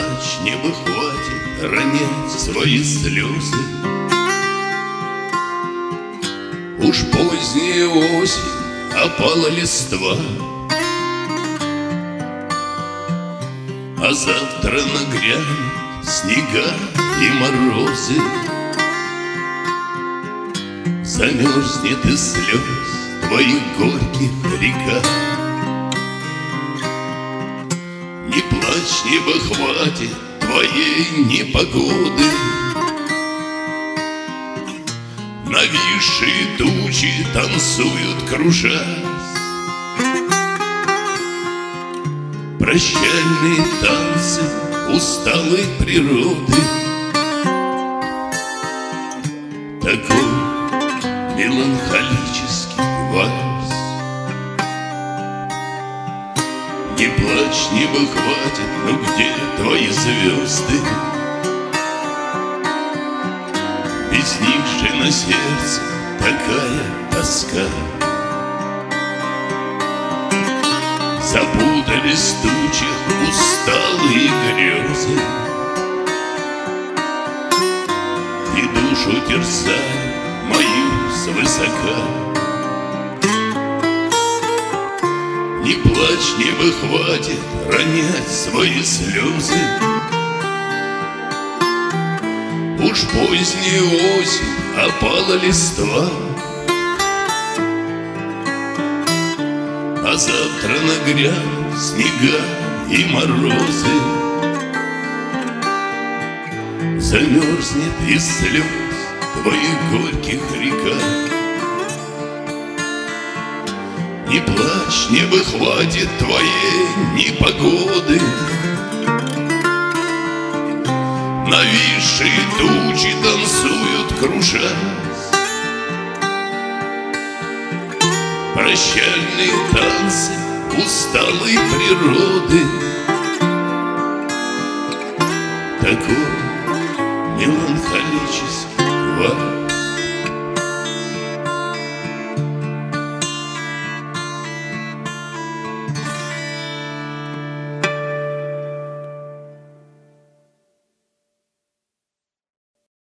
плачь, небо хватит ронять свои слезы. Уж поздняя осень, опала листва, а завтра нагрянут снега и морозы. Замерзнет из слез твоих горьких река. Не плачь, небо хватит твоей непогоды. Нависшие тучи танцуют, кружась. Прощальные танцы усталой природы. Такой меланхолический вальс. Не плачь, небо хватит, но где твои звезды? Без них же на сердце такая тоска. Запутались в тучах усталые грезы, и душу терзают мою свысока. Не плачь, небо хватит ронять свои слезы. Уж поздняя осень, опала листва, а завтра нагрянут снега и морозы. Замерзнет из слез твоих горьких река. Не плачь, небо хватит твоей непогоды. Нависшие тучи танцуют, кружась. Прощальные танцы усталой природы. Такой меланхолический вальс.